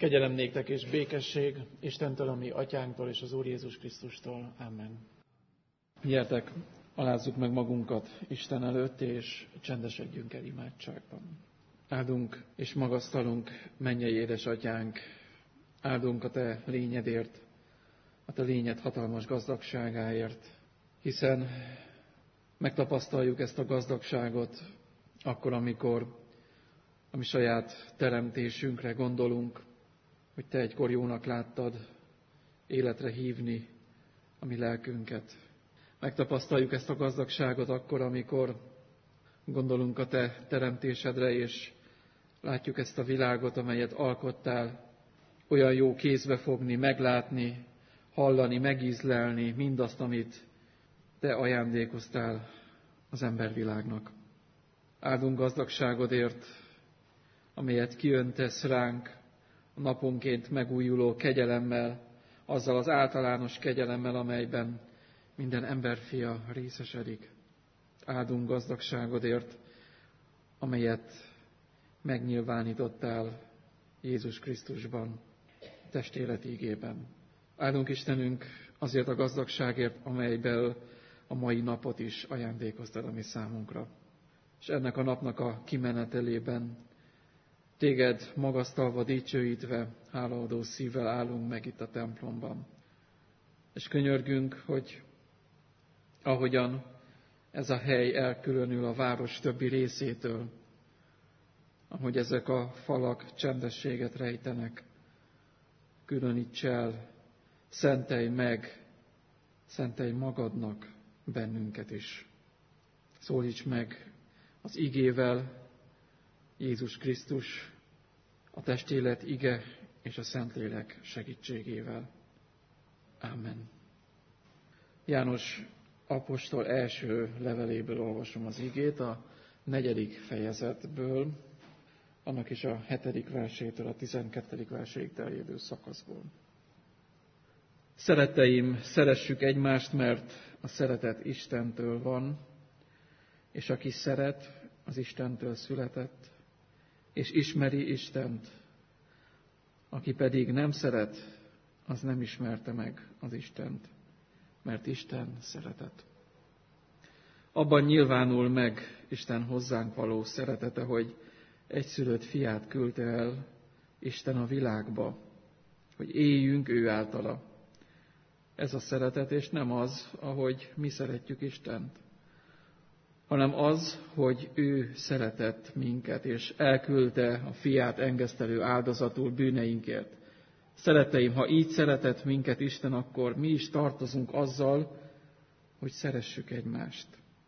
Kegyelem néktek és békesség Istentől, a mi atyánktól és az Úr Jézus Krisztustól. Amen. Gyertek, alázzuk meg magunkat Isten előtt, és csendesedjünk el imádságban. Áldunk és magasztalunk, mennyei édesatyánk, áldunk a Te lényedért, a Te lényed hatalmas gazdagságáért, hiszen megtapasztaljuk ezt a gazdagságot akkor, amikor a mi saját teremtésünkre gondolunk, hogy Te egykor jónak láttad életre hívni a mi lelkünket. Megtapasztaljuk ezt a gazdagságot akkor, amikor gondolunk a Te teremtésedre, és látjuk ezt a világot, amelyet alkottál, olyan jó kézbe fogni, meglátni, hallani, megízlelni mindazt, amit Te ajándékoztál az embervilágnak. Áldunk gazdagságodért, amelyet kiöntesz ránk a naponként megújuló kegyelemmel, azzal az általános kegyelemmel, amelyben minden emberfia részesedik. Áldunk gazdagságodért, amelyet megnyilvánítottál Jézus Krisztusban, testélet ígében. Áldunk Istenünk azért a gazdagságért, amelyből a mai napot is ajándékoztad a mi számunkra. És ennek a napnak a kimenetelében Téged magasztalva, dicsőítve, hálaadó szívvel állunk meg itt a templomban. És könyörgünk, hogy ahogyan ez a hely elkülönül a város többi részétől, ahogy ezek a falak csendességet rejtenek, különíts el, szentelj meg, szentelj magadnak bennünket is. Szólíts meg az igével, Jézus Krisztus, a testélet ige és a Szentlélek segítségével. Amen. János apostol első leveléből olvasom az igét, a 4. fejezetből, annak is a 7. versétől a 12. verséig terjedő szakaszból. Szeretteim, szeressük egymást, mert a szeretet Istentől van, és aki szeret, az Istentől született, és ismeri Istent. Aki pedig nem szeret, az nem ismerte meg az Istent, mert Isten szeretet. Abban nyilvánul meg Isten hozzánk való szeretete, hogy egyszülött fiát küldte el Isten a világba, hogy éljünk ő általa. Ez a szeretet, és nem az, ahogy mi szeretjük Istent, hanem az, hogy ő szeretett minket, és elküldte a fiát engesztelő áldozatul bűneinkért. Szeretteim, ha így szeretett minket Isten, akkor mi is tartozunk azzal, hogy szeressük egymást.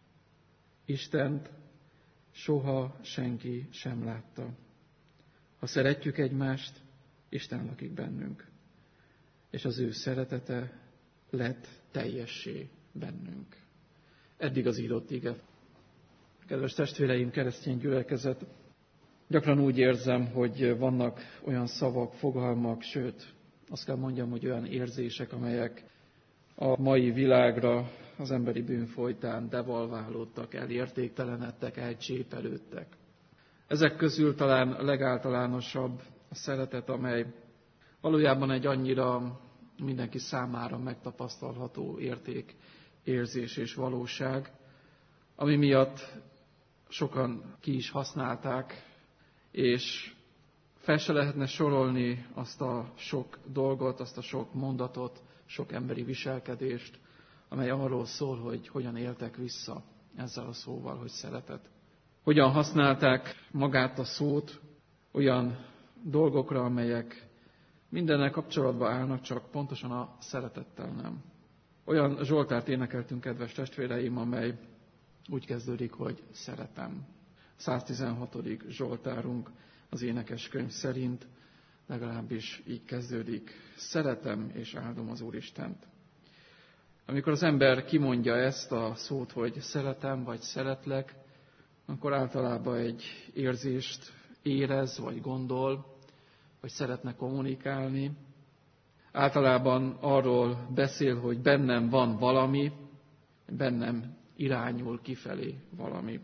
Istent soha senki sem látta. Ha szeretjük egymást, Isten lakik bennünk, és az ő szeretete lett teljessé bennünk. Eddig az írott ige. Kedves testvéreim, keresztény gyülekezet, gyakran úgy érzem, hogy vannak olyan szavak, fogalmak, sőt, azt kell mondjam, hogy olyan érzések, amelyek a mai világra az emberi bűn folytán devalválódtak, elértéktelenedtek, elcsépelődtek. Ezek közül talán a legáltalánosabb a szeretet, amely valójában egy annyira mindenki számára megtapasztalható érték, érzés és valóság, ami miatt sokan ki is használták, és fel se lehetne sorolni azt a sok dolgot, azt a sok mondatot, sok emberi viselkedést, amely arról szól, hogy hogyan éltek vissza ezzel a szóval, hogy szeretet. Hogyan használták magát a szót olyan dolgokra, amelyek mindennel kapcsolatban állnak, csak pontosan a szeretettel nem. Olyan zsoltárt énekeltünk, kedves testvéreim, amely úgy kezdődik, hogy szeretem. 116. zsoltárunk az énekeskönyv szerint legalábbis így kezdődik. Szeretem és áldom az Úristent. Amikor az ember kimondja ezt a szót, hogy szeretem vagy szeretlek, akkor általában egy érzést érez vagy gondol, vagy szeretne kommunikálni. Általában arról beszél, hogy bennem van valami, bennem irányul kifelé valami.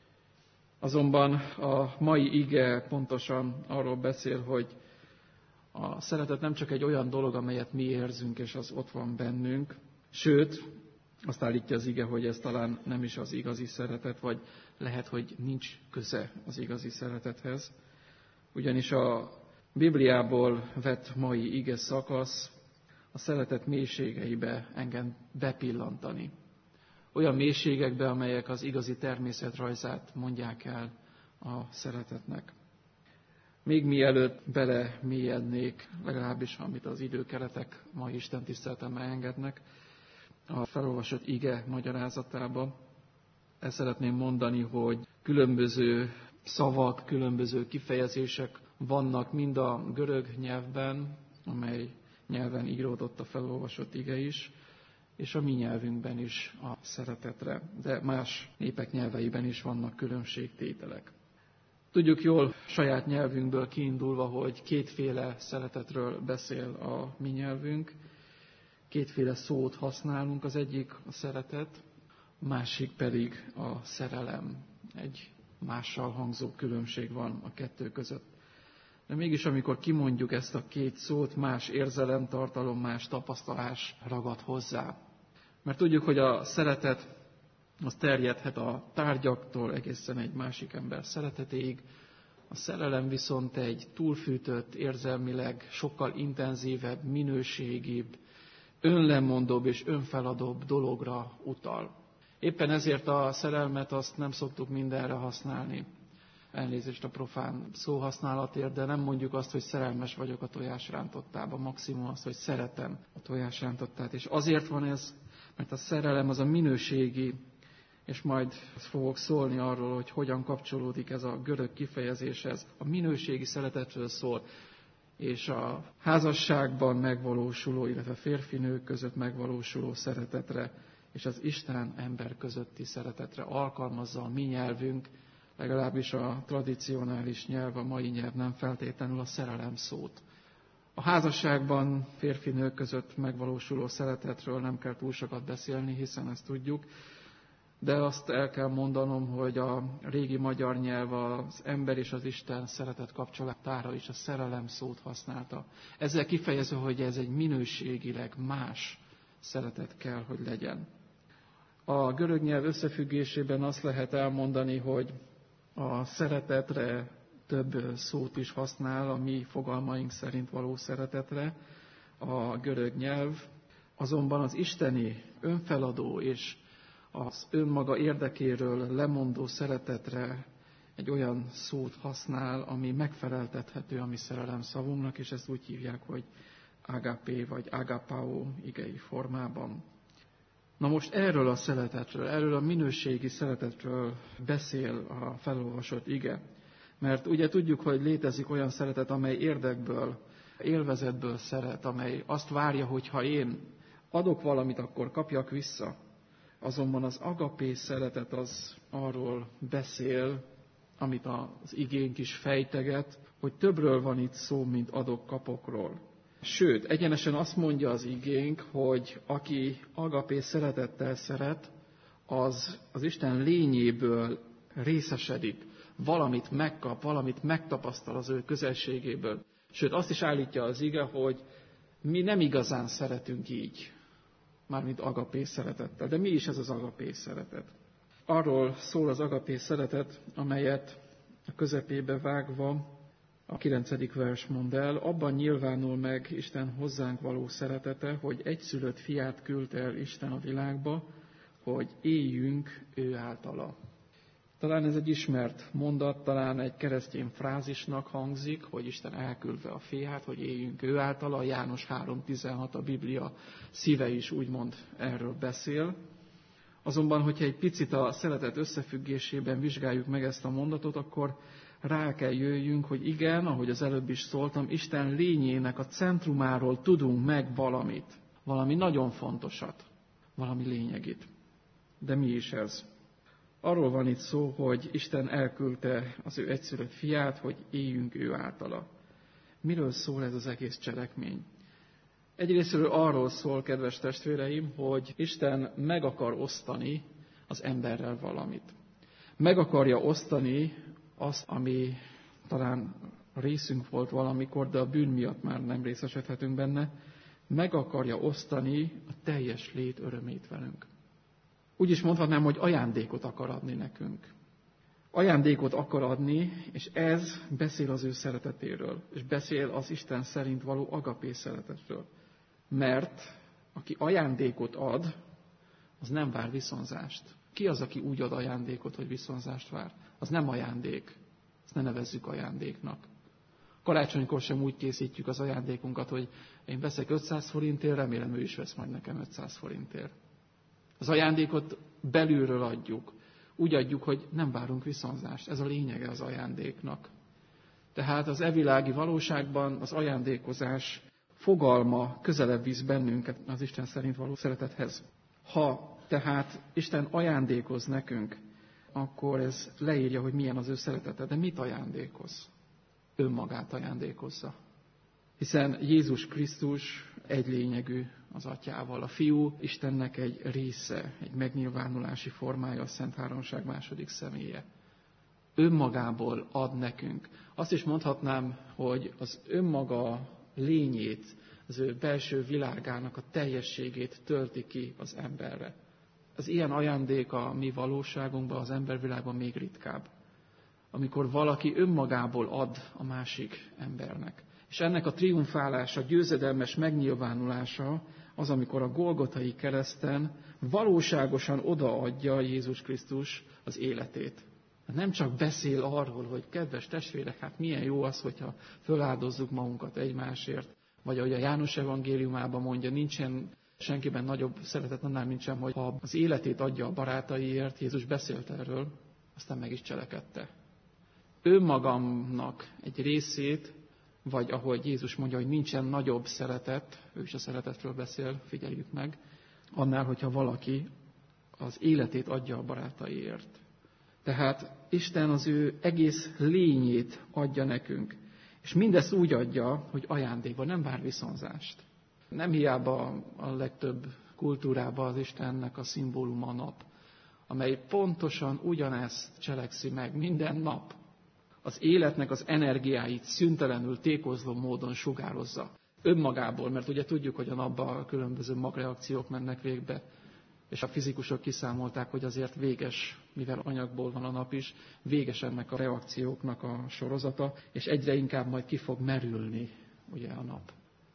Azonban a mai ige pontosan arról beszél, hogy A szeretet nem csak egy olyan dolog, amelyet mi érzünk, és az ott van bennünk. Sőt, azt állítja az ige, hogy ez talán nem is az igazi szeretet, vagy lehet, hogy nincs köze az igazi szeretethez. Ugyanis a Bibliából vett mai ige szakasz a szeretet mélységeibe engem bepillantani. Olyan mélységekbe, amelyek az igazi természetrajzát mondják el a szeretetnek. Még mielőtt belemélyednék, legalábbis amit az időkeretek mai Isten tiszteletemre engednek, a felolvasott ige magyarázatába, el szeretném mondani, hogy különböző szavak, különböző kifejezések vannak mind a görög nyelvben, amely nyelven íródott a felolvasott ige is, és a mi nyelvünkben is a szeretetre, de más népek nyelveiben is vannak különbségtételek. Tudjuk jól saját nyelvünkből kiindulva, hogy kétféle szeretetről beszél a mi nyelvünk, kétféle szót használunk, az egyik a szeretet, a másik pedig a szerelem. Egy mással hangzó különbség van a kettő között. De mégis, amikor kimondjuk ezt a két szót, más érzelemtartalom, más tapasztalás ragad hozzá. Mert tudjuk, hogy a szeretet az terjedhet a tárgyaktól egészen egy másik ember szeretetéig, a szerelem viszont egy túlfűtött, érzelmileg sokkal intenzívebb, minőségibb, önlemondóbb és önfeladóbb dologra utal. Éppen ezért a szerelmet azt nem szoktuk mindenre használni. Elnézést a profán szóhasználatért, de nem mondjuk azt, hogy szerelmes vagyok a tojásrántottában, maximum azt, hogy szeretem a tojásrántottát. És azért van ez, mert a szerelem az a minőségi, és majd fogok szólni arról, hogy hogyan kapcsolódik ez a görög kifejezéshez. A minőségi szeretetről szól, és a házasságban megvalósuló, illetve férfi-nő között megvalósuló szeretetre, és az Isten-ember közötti szeretetre alkalmazza a mi nyelvünk, legalábbis a tradicionális nyelv, a mai nyelv nem feltétlenül a szerelem szót. A házasságban férfi-nő között megvalósuló szeretetről nem kell túl sokat beszélni, hiszen ezt tudjuk, de azt el kell mondanom, hogy a régi magyar nyelv az ember és az Isten szeretet kapcsolatára is a szerelem szót használta. Ezzel kifejező, hogy ez egy minőségileg más szeretet kell, hogy legyen. A görög nyelv összefüggésében azt lehet elmondani, hogy a szeretetre több szót is használ, a mi fogalmaink szerint való szeretetre a görög nyelv, azonban az isteni önfeladó és az önmaga érdekéről lemondó szeretetre egy olyan szót használ, ami megfeleltethető a mi szerelem szavunknak, és ezt úgy hívják, hogy agapé vagy agapao igei formában. Na most erről a szeretetről, erről a minőségi szeretetről beszél a felolvasott ige. Mert ugye tudjuk, hogy létezik olyan szeretet, amely érdekből, élvezetből szeret, amely azt várja, hogy ha én adok valamit, akkor kapjak vissza. Azonban az agapé szeretet az arról beszél, amit az igénk is fejteget, hogy többről van itt szó, mint adok-kapokról. Sőt, egyenesen azt mondja az igénk, hogy aki agapé szeretettel szeret, az Isten lényéből részesedik, valamit megkap, valamit megtapasztal az ő közelségéből. Sőt, azt is állítja az ige, hogy mi nem igazán szeretünk így, mármint agapé szeretettel. De mi is ez az agapé szeretet? Arról szól az agapé szeretet, amelyet a közepébe vágva a 9. vers mond el, abban nyilvánul meg Isten hozzánk való szeretete, hogy egyszülött fiát küldte el Isten a világba, hogy éljünk ő általa. Talán ez egy ismert mondat, talán egy keresztény frázisnak hangzik, hogy Isten elküldve a fiát, hogy éljünk ő általa. János 3.16, a Biblia szíve is úgymond erről beszél. Azonban, hogyha egy picit a szeretet összefüggésében vizsgáljuk meg ezt a mondatot, akkor rá kell jöjjünk, hogy igen, ahogy az előbb is szóltam, Isten lényének a centrumáról tudunk meg valamit. Valami nagyon fontosat, valami lényegit. De mi is ez? Arról van itt szó, hogy Isten elküldte az ő egyszülött fiát, hogy éljünk ő általa. Miről szól ez az egész cselekmény? Egyrészről arról szól, kedves testvéreim, hogy Isten meg akar osztani az emberrel valamit. Meg akarja osztani azt, ami talán a részünk volt valamikor, de a bűn miatt már nem részesedhetünk benne, meg akarja osztani a teljes lét örömét velünk. Úgy is mondhatnám, hogy ajándékot akar adni nekünk. Ajándékot akar adni, és ez beszél az ő szeretetéről, és beszél az Isten szerint való agapé szeretetről. Mert aki ajándékot ad, az nem vár viszonzást. Ki az, aki úgy ad ajándékot, hogy viszonzást vár? Az nem ajándék. Ezt ne nevezzük ajándéknak. Karácsonykor sem úgy készítjük az ajándékunkat, hogy én veszek 500 forintért, remélem ő is vesz majd nekem 500 forintért. Az ajándékot belülről adjuk. Úgy adjuk, hogy nem várunk viszonzást. Ez a lényege az ajándéknak. Tehát az evilági valóságban az ajándékozás fogalma közelebb visz bennünket az Isten szerint való szeretethez. Ha tehát Isten ajándékoz nekünk, akkor ez leírja, hogy milyen az ő szeretete. De mit ajándékoz? Önmagát ajándékozza. Hiszen Jézus Krisztus egy lényegű az Atyával. A Fiú Istennek egy része, egy megnyilvánulási formája, a Szent Háromság második személye. Önmagából ad nekünk. Azt is mondhatnám, hogy az önmaga lényét, az ő belső világának a teljességét tölti ki az emberre. Az ilyen ajándék a mi valóságunkban, az embervilágban még ritkább. Amikor valaki önmagából ad a másik embernek. És ennek a triumfálása, győzedelmes megnyilvánulása az, amikor a Golgotai kereszten valóságosan odaadja Jézus Krisztus az életét. Nem csak beszél arról, hogy kedves testvérek, hát milyen jó az, hogyha föláldozzuk magunkat egymásért, vagy ahogy a János evangéliumában mondja, nincsen senkiben nagyobb szeretet annál, mint sem, hogy ha az életét adja a barátaiért. Jézus beszélt erről, aztán meg is cselekedte. Önmagamnak egy részét, vagy ahogy Jézus mondja, hogy nincsen nagyobb szeretet, ő is a szeretetről beszél, figyeljük meg, annál, hogyha valaki az életét adja a barátaiért. Tehát Isten az ő egész lényét adja nekünk. És mindezt úgy adja, hogy ajándékban nem vár viszonzást. Nem hiába a legtöbb kultúrában az Istennek a szimbóluma a nap, amely pontosan ugyanezt cselekszi meg minden nap. Az életnek az energiáit szüntelenül tékozló módon sugározza. Önmagából, mert ugye tudjuk, hogy a napban különböző magreakciók mennek végbe, és a fizikusok kiszámolták, hogy azért véges, mivel anyagból van a nap is, véges ennek a reakcióknak a sorozata, és egyre inkább majd ki fog merülni ugye a nap.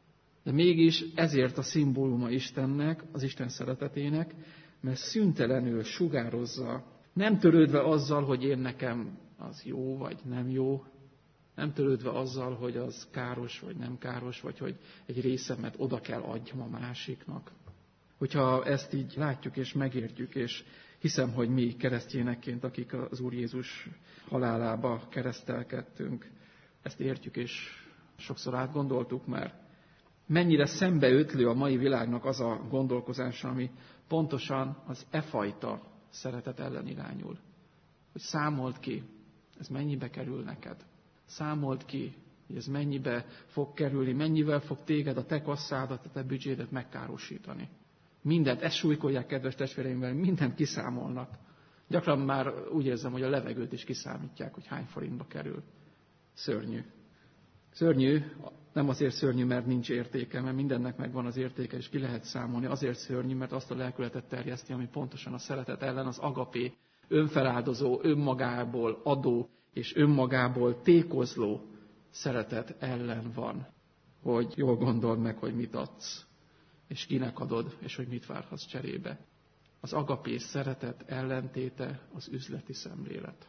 De mégis ezért a szimbóluma Istennek, az Isten szeretetének, mert szüntelenül sugározza, nem törődve azzal, hogy én nekem az jó vagy nem jó, nem törődve azzal, hogy az káros vagy nem káros, vagy hogy egy részemet oda kell adjam a másiknak. Hogyha ezt így látjuk és megértjük, és hiszem, hogy mi keresztényekként, akik az Úr Jézus halálába keresztelkedtünk, ezt értjük és sokszor átgondoltuk már. Mennyire szembeötlő a mai világnak az a gondolkozása, ami pontosan az fajta szeretet ellen irányul. Hogy számold ki, ez mennyibe kerül neked. Számold ki, hogy ez mennyibe fog kerülni, mennyivel fog téged, a te kasszádat, a te büdzsédet megkárosítani. Mindent, ezt súlykolják, kedves testvéreimmel, mindent kiszámolnak. Gyakran már úgy érzem, hogy a levegőt is kiszámítják, hogy hány forintba kerül. Szörnyű. Szörnyű, nem azért szörnyű, mert nincs értéke, mert mindennek megvan az értéke, és ki lehet számolni. Azért szörnyű, mert azt a lelkületet terjeszti, ami pontosan a szeretet ellen, az agapé, önfeláldozó, önmagából adó és önmagából tékozló szeretet ellen van. Hogy jól gondold meg, hogy mit adsz, és kinek adod, és hogy mit várhatsz cserébe. Az agapé szeretet ellentéte az üzleti szemlélet.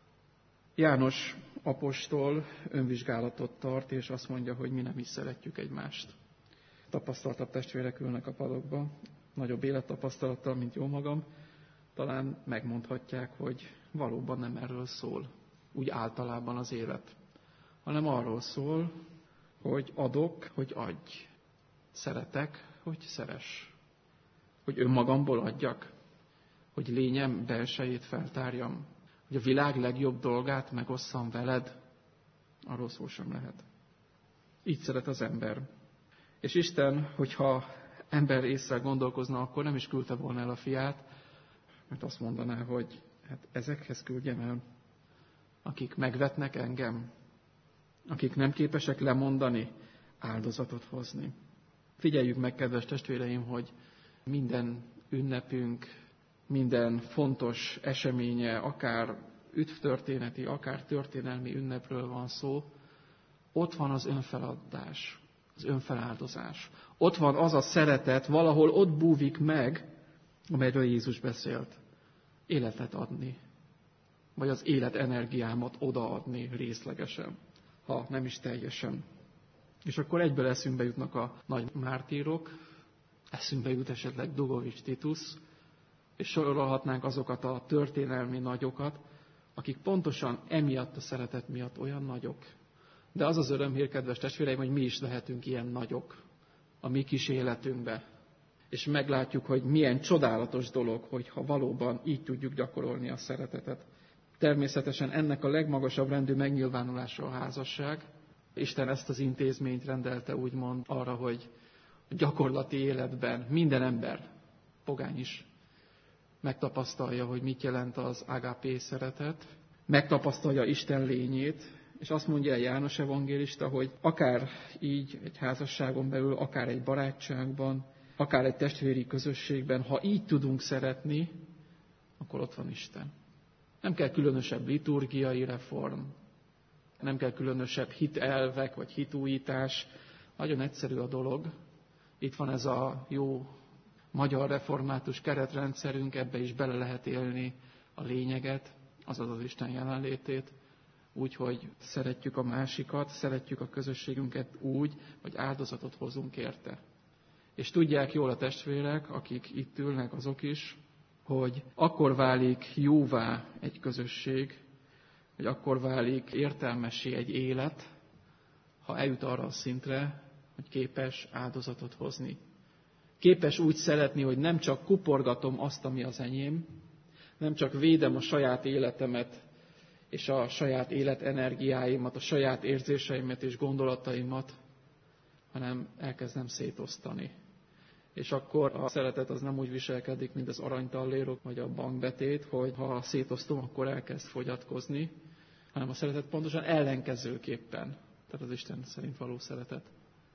János apostol önvizsgálatot tart, és azt mondja, hogy mi nem is szeretjük egymást. Tapasztaltabb testvérek ülnek a padokba, nagyobb élettapasztalattal, mint jó magam, talán megmondhatják, hogy valóban nem erről szól, úgy általában az élet, hanem arról szól, hogy adok, hogy adj, szeretek, hogy szeress, hogy önmagamból adjak, hogy lényem belsejét feltárjam, hogy a világ legjobb dolgát megosszam veled, arról szó sem lehet. Így szeret az ember. És Isten, hogyha ember észre gondolkozna, akkor nem is küldte volna el a fiát, mert azt mondaná, hogy hát ezekhez küldjem el, akik megvetnek engem, akik nem képesek lemondani, áldozatot hozni. Figyeljük meg, kedves testvéreim, hogy minden ünnepünk, minden fontos eseménye, akár üdvtörténeti, akár történelmi ünnepről van szó, ott van az önfeladás, az önfeláldozás. Ott van az a szeretet, valahol ott búvik meg, amelyről Jézus beszélt. Életet adni, vagy az élet energiámat odaadni részlegesen, ha nem is teljesen. És akkor egyből eszünkbe jutnak a nagy mártírok, eszünkbe jut esetleg Dugovics Titus, és sorolhatnánk azokat a történelmi nagyokat, akik pontosan emiatt a szeretet miatt olyan nagyok. De az az örömhír, kedves testvéreim, hogy mi is lehetünk ilyen nagyok a mi kis életünkbe. És meglátjuk, hogy milyen csodálatos dolog, hogyha valóban így tudjuk gyakorolni a szeretetet. Természetesen ennek a legmagasabb rendű megnyilvánulása a házasság. Isten ezt az intézményt rendelte úgymond arra, hogy a gyakorlati életben minden ember, pogány is, megtapasztalja, hogy mit jelent az ágapé szeretet, megtapasztalja Isten lényét, és azt mondja a János evangélista, hogy akár így egy házasságon belül, akár egy barátságban, akár egy testvéri közösségben, ha így tudunk szeretni, akkor ott van Isten. Nem kell különösebb liturgiai reform, nem kell különösebb hitelvek vagy hitújítás. Nagyon egyszerű a dolog. Itt van ez a jó magyar református keretrendszerünk, ebbe is bele lehet élni a lényeget, azaz az Isten jelenlétét, úgyhogy szeretjük a másikat, szeretjük a közösségünket úgy, hogy áldozatot hozunk érte. És tudják jól a testvérek, akik itt ülnek, azok is, hogy akkor válik jóvá egy közösség, hogy akkor válik értelmessé egy élet, ha eljut arra a szintre, hogy képes áldozatot hozni. Képes úgy szeretni, hogy nem csak kuporgatom azt, ami az enyém, nem csak védem a saját életemet és a saját életenergiáimat, a saját érzéseimet és gondolataimat, hanem elkezdem szétosztani. És akkor a szeretet az nem úgy viselkedik, mint az aranytallérok vagy a bankbetét, hogy ha szétosztom, akkor elkezd fogyatkozni, hanem a szeretet pontosan ellenkezőképpen. Tehát az Isten szerint való szeretet.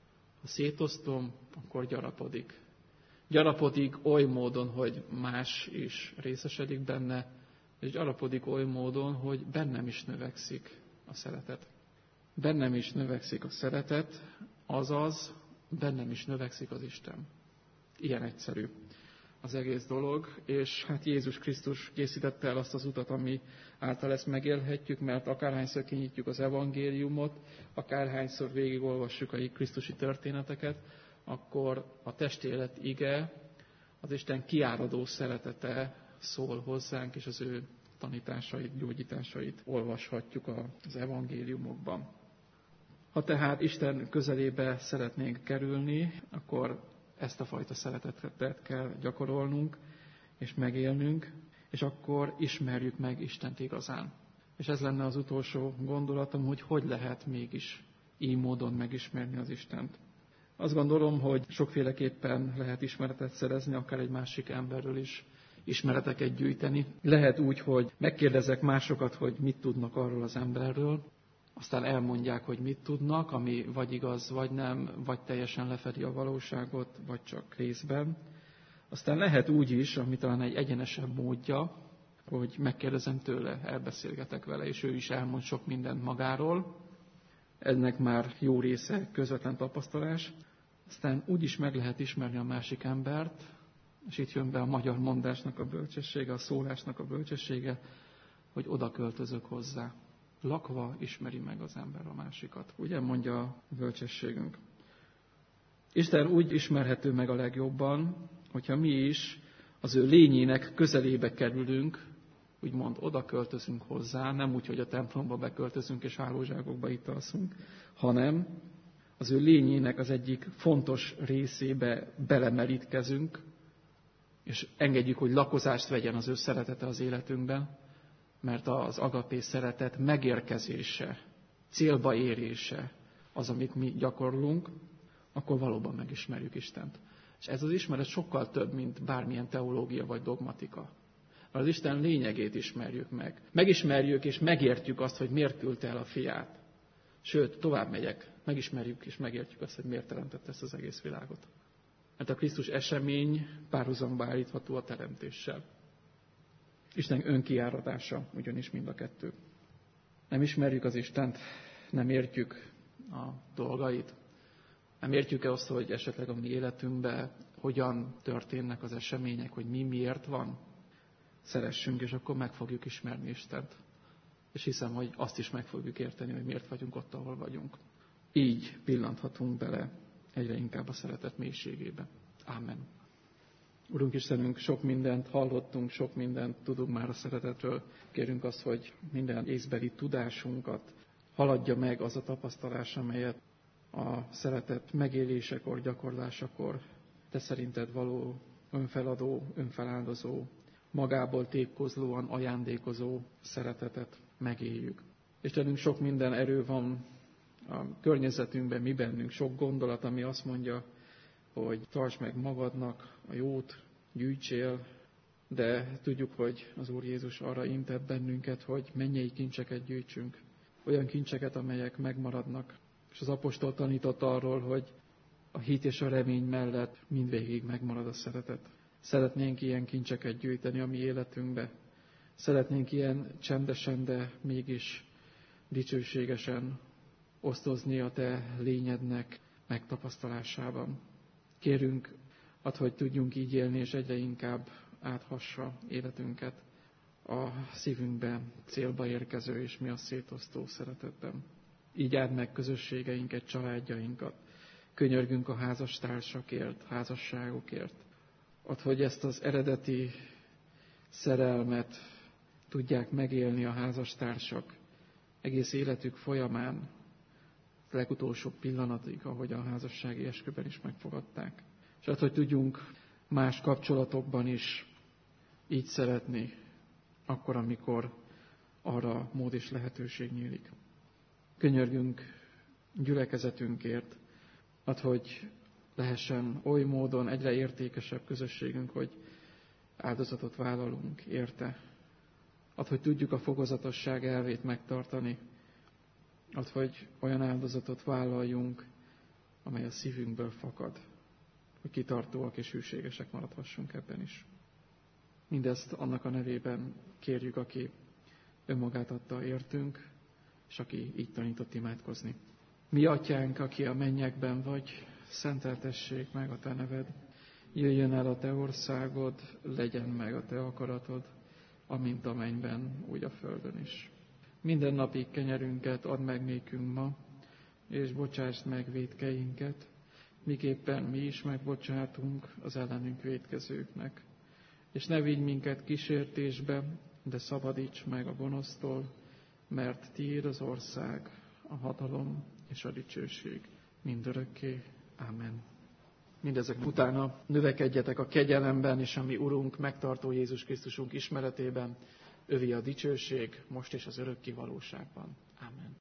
Ha szétosztom, akkor gyarapodik. Gyarapodik oly módon, hogy más is részesedik benne, és gyarapodik oly módon, hogy bennem is növekszik a szeretet. Bennem is növekszik a szeretet, azaz bennem is növekszik az Isten. Ilyen egyszerű az egész dolog, és hát Jézus Krisztus készítette el azt az utat, ami által ezt megélhetjük, mert akárhányszor kinyitjuk az evangéliumot, akárhányszor végigolvassuk a krisztusi történeteket, akkor a testélet ige, az Isten kiáradó szeretete szól hozzánk, és az ő tanításait, gyógyításait olvashatjuk az evangéliumokban. Ha tehát Isten közelébe szeretnénk kerülni, akkor ezt a fajta szeretetet kell gyakorolnunk, és megélnünk, és akkor ismerjük meg Istent igazán. És ez lenne az utolsó gondolatom, hogy lehet mégis így módon megismerni az Istent. Azt gondolom, hogy sokféleképpen lehet ismeretet szerezni, akár egy másik emberről is ismereteket gyűjteni. Lehet úgy, hogy megkérdezek másokat, hogy mit tudnak arról az emberről, aztán elmondják, hogy mit tudnak, ami vagy igaz, vagy nem, vagy teljesen lefedi a valóságot, vagy csak részben. Aztán lehet úgy is, ami talán egy egyenesebb módja, hogy megkérdezem tőle, elbeszélgetek vele, és ő is elmond sok mindent magáról. Ennek már jó része közvetlen tapasztalás. Aztán úgy is meg lehet ismerni a másik embert, és itt jön be a magyar mondásnak a bölcsessége, a szólásnak a bölcsessége, hogy oda költözök hozzá. Lakva ismeri meg az ember a másikat. Ugye mondja a bölcsességünk. Isten úgy ismerhető meg a legjobban, hogyha mi is az ő lényének közelébe kerülünk, úgymond oda költözünk hozzá, nem úgy, hogy a templomba beköltözünk és hálózsákokba itt alszunk, hanem az ő lényének az egyik fontos részébe belemerítkezünk, és engedjük, hogy lakozást vegyen az ő szeretete az életünkben, mert az agapé szeretet megérkezése, célba érése az, amit mi gyakorlunk, akkor valóban megismerjük Istent. És ez az ismeret sokkal több, mint bármilyen teológia vagy dogmatika. Mert az Isten lényegét ismerjük meg. Megismerjük és megértjük azt, hogy miért küldte el a fiát. Sőt, tovább megyek, megismerjük és megértjük azt, hogy miért teremtette ezt az egész világot. Mert a Krisztus esemény párhuzamba állítható a teremtéssel. Isten önkiáradása ugyanis mind a kettő. Nem ismerjük az Istent, nem értjük a dolgait, nem értjük-e azt, hogy esetleg a mi életünkben hogyan történnek az események, hogy mi miért van. Szeressünk, és akkor meg fogjuk ismerni Istent. És hiszem, hogy azt is meg fogjuk érteni, hogy miért vagyunk ott, ahol vagyunk. Így pillanthatunk bele egyre inkább a szeretet mélységébe. Ámen. Urunk Istenünk, sok mindent hallottunk, sok mindent tudunk már a szeretetről. Kérünk azt, hogy minden észbeli tudásunkat haladja meg az a tapasztalás, amelyet a szeretet megélésekor, gyakorlásakor te szerinted való, önfeladó, önfeláldozó, magából tékozlóan ajándékozó szeretetet megéljük. Istenünk, sok minden erő van a környezetünkben, mi bennünk, sok gondolat, ami azt mondja, hogy tartsd meg magadnak a jót, gyűjtsél, de tudjuk, hogy az Úr Jézus arra intett bennünket, hogy mennyei kincseket gyűjtsünk, olyan kincseket, amelyek megmaradnak. És az apostol tanított arról, hogy a hit és a remény mellett mindvégig megmarad a szeretet. Szeretnénk ilyen kincseket gyűjteni a mi életünkbe. Szeretnénk ilyen csendesen, de mégis dicsőségesen osztozni a te lényednek megtapasztalásában. Kérünk, add, hogy tudjunk így élni, és egyre inkább áthassa életünket a szívünkbe célba érkező és mi a szétosztó szeretetben. Így áld meg közösségeinket, családjainkat. Könyörgünk a házastársakért, házasságokért. Add, hogy ezt az eredeti szerelmet tudják megélni a házastársak egész életük folyamán, legutolsó pillanatig, ahogy a házassági esküben is megfogadták. És add, hogy tudjunk más kapcsolatokban is így szeretni, akkor, amikor arra mód és lehetőség nyílik. Könyörgünk gyülekezetünkért, add, hogy lehessen oly módon egyre értékesebb közösségünk, hogy áldozatot vállalunk érte. Add, hogy tudjuk a fokozatosság elvét megtartani. Add, hogy olyan áldozatot vállaljunk, amely a szívünkből fakad, hogy kitartóak és hűségesek maradhassunk ebben is. Mindezt annak a nevében kérjük, aki önmagát adta értünk, és aki így tanított imádkozni. Mi atyánk, aki a mennyekben vagy, szenteltessék meg a te neved. Jöjjön el a te országod, legyen meg a te akaratod, amint a mennyben, úgy a földön is. Minden napi kenyerünket add meg nékünk ma, és bocsásd meg vétkeinket, miképpen mi is megbocsátunk az ellenünk vétkezőknek. És ne vigy minket kísértésbe, de szabadíts meg a gonosztól, mert tiéd az ország, a hatalom és a dicsőség mindörökké. Ámen. Mindezek utána növekedjetek a kegyelemben, és a mi Urunk, megtartó Jézus Krisztusunk ismeretében, övé a dicsőség, most és az örökké valóságban. Ámen.